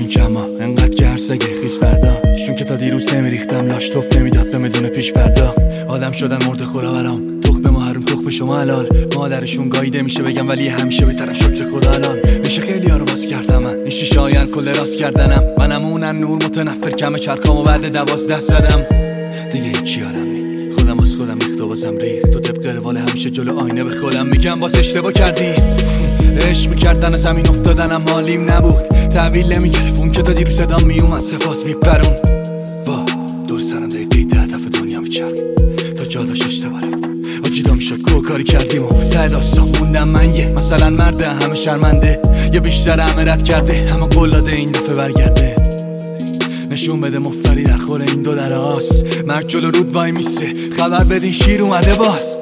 این کما انقدر گرسگه خیز فردا شون که تا دیروز نمیریختم لاش توف نمیداد به بدون پیش پرداخت آدم شدن مرده خورا برام تخم ما حروم تخم شما حلال مادرشون گاییده میشه بگم ولی همیشه بهترم شکر خدا الان میشه خیلی ها رو باز کردم من این شیشه آین کل راست کردنم منم اونن نور متنفر کم چرخامو بعد 12 زدم دیگه هیچی یادم نی خودم از خودم اختبازم ریخت تو طبق روال همیشه جلو آینه به خودم میگم باز اشتباه کردی عشق میکردن زمین افتادنم حالیم نبود تحویل نمیگرفت اون که تا دیرو صدام میومد سپاس میپرون وا دور سرم دقیقی 10 دفعه دنیا میچرد تا جا داشت اشتباه رفتم آجیدا میشد کاری کردیم و ته داستان موندم من یه مثلا مرده همه شرمنده یا بیشتر همه رد کرده همه قلاده این دفعه برگرده نشون بده مفتری در خور این دو در آس مرگ جلو رود وای میسه خبر بدین شیر اومده باز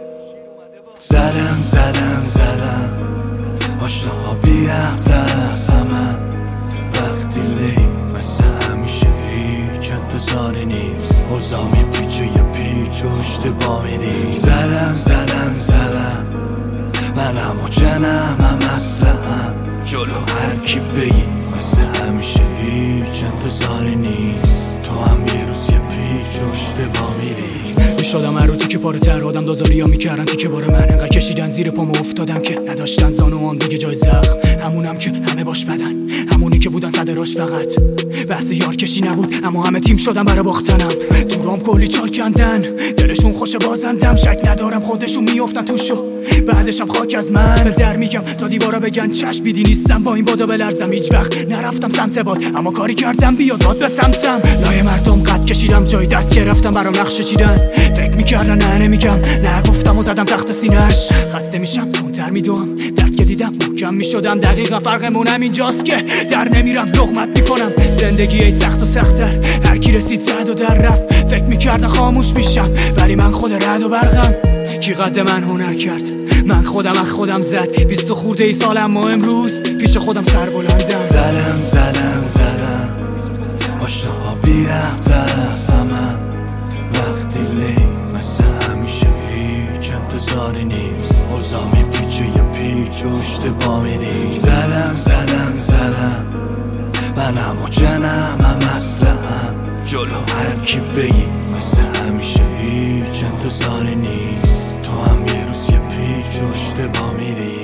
زدم آشناها بی ربط از همه وقتی لی مثل همیشه هیچ انتظاری نیست اوضاع میپیچه یه پیچ و اشتباه میری زدم منم و جنم هم اسلحه‌ام جلو هر کی بگی مثل همیشه هیچ انتظاری نیست تو هم یه روز یه پیچ و اشتباه میری شدم هر رو تیکه پاره تر آدم دازاری ها میکردن تیکه باره من انقدر کشیدن زیر پامو افتادم که نداشتن زانوان دیگه جای زخم همونم که همه باش بدن همونی که بودن صد راش فقط بحث یار کشی نبود اما همه تیم شدن برای باختنم دورام کلی چال کندن دلشون خوش بازندم شک ندارم خودشون میافتن توشو بعدشم خاک از من در میگم تا دیوارا بگن چشم بیدی نیستم با این بادا بلرزم هیچ وقت نرفتم سمت باد اما کاری کردم بیاد داد به سمتم لای مردم قد کشیدم جای دست گرفتم برام نقشه چیدن فکر میکردن نه نمیگم نه گفتم و زدم تخت سینه‌اش خسته میشم تونتر میدوم درد که دیدم محکم میشدم دقیقا فرقمونم اینجاست که در نمیرم لقمت میکنم زندگی ای سخت و سخت‌تر هر کی رسید زد و در رفت فکر میکردن خاموش میشم ولی من خود رد و برقم کی قد من هنر کرد من خودم از خودم زد 20 خورده ای سالم و امروز پیش خودم سر بلندم زدم آشناها بی ربط از همه وقتی لی مثل همیشه هیچ انتظاری نیست اوضاع میپیچه یه پیچ و اشتباه میری زدم منم و جنم هم اسلحه‌ام جلو هر کی بگی مثل همیشه هیچ انتظاری نیست تو هم یه روز یه پیچ و اشتباه میری